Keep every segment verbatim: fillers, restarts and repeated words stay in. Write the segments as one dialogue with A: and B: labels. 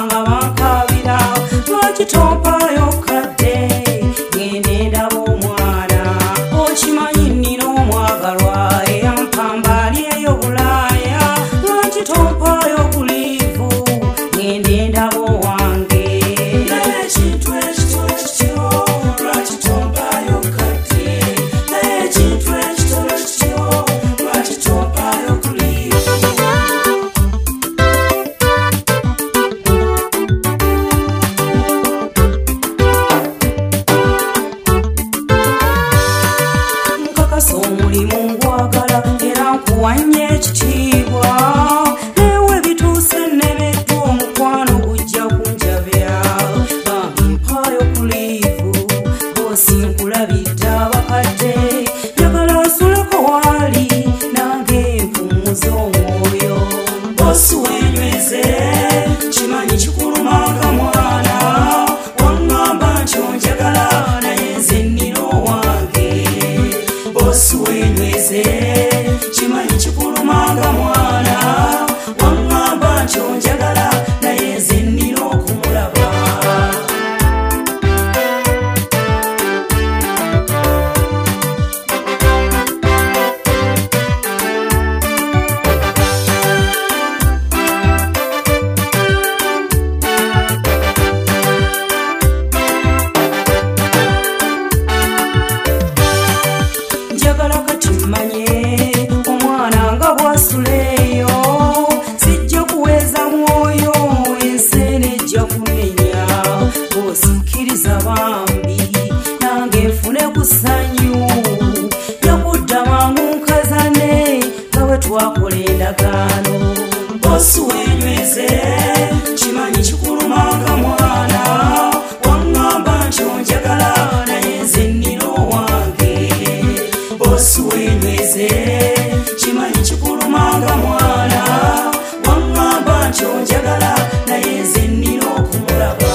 A: nga bankabira lwaki tompaayo kadde ngende ndaba omwana okimanyi nnina omwagalwa eyampambali eyo bulaaya lwaki tompaayo buliivu ngende ndaba owange ekintu ekitono kityo lwaki tompaayo kadde ekintu ekitono kityo lwaki tompaayo buliivu nkakasa omulimu ngwagala era nkuwanye ekitiibwa newe bituuse nnebeddwa omukwano gujja kunjabya bampimpaayo kuliivu boosi nkulabidde abakadde njagala nsuleko waali nange mpumuza omwoyo boosi wenyweze kimanyi kikulumanga mwana waŋŋamba nti onjagala naye nze nnina owange boosi wenyweze kimanyi kikulumanga mwana waŋŋamba nti onjagala naye nze nnina okumulaba njagala kati mmanye omwana nga bwasuleeyo sijja kuweza mwoyo enseene ejja kumenya bw'osikkiriza bambi nange nfune ku ssanyu yakudda mangu nkazane nga bwe twakola endagaano boosi wenyweze kimanyi kikulumanga mwana waŋŋamba nti onjagala naye nze nnina owange boosi wenyweze kimanyi kikulumanga mwana waŋŋamba nti onjagala naye nze nnina okumulaba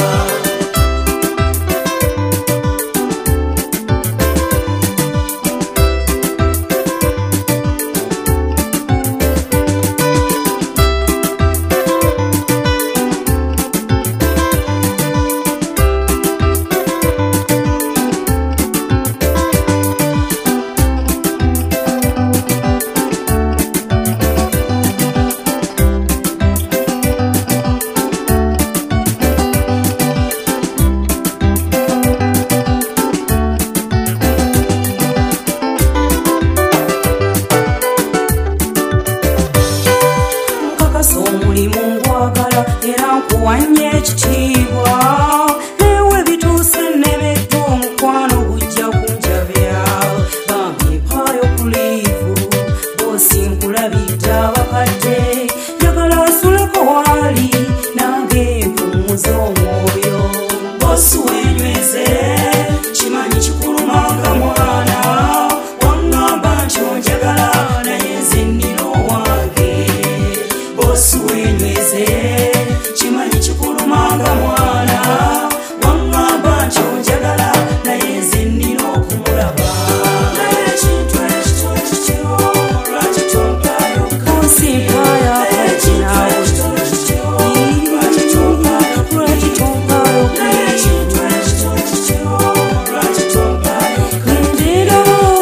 A: nkakasa omulimu ngwagala era nkuwanye ekitiibwa newe bituuse nnebeddwa omukwano gujja kunjabya bampimpaayo kuliivu boosi nkulabidde abakadde njagala nsuleko waali nange mpumuza omwoyo boosi wenyweze kimanyi kikulumanga mwana waŋŋamba nti onjagala naye nze nnina owange boosi wenyweze kimanyi kikulumanga mwana waŋŋamba nti onjagala naye nze nnina okumulaba ekintu ekitono kityo lwaki tompaayo onsimpaayo akati naawe lwaki tompaayo ekintu ekitono kityo lwaki tompaayo ngendera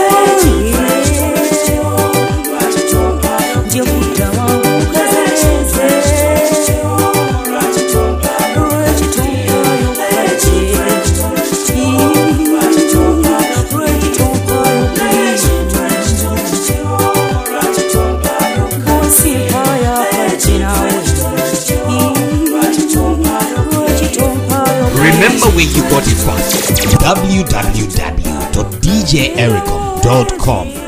A: lwaki tompaayo nje kudda mangu nkazaleeze lwaki tompaayo lwaki tompaayo kati lwaki tompaayo lwaki tompaayo ekintu ekitono kityo lwaki tompaayo onsimpaayo akati naawe lwaki tompaayo lwaki tompaayo
B: Remember where you got it from. w w w dot d j ericom dot com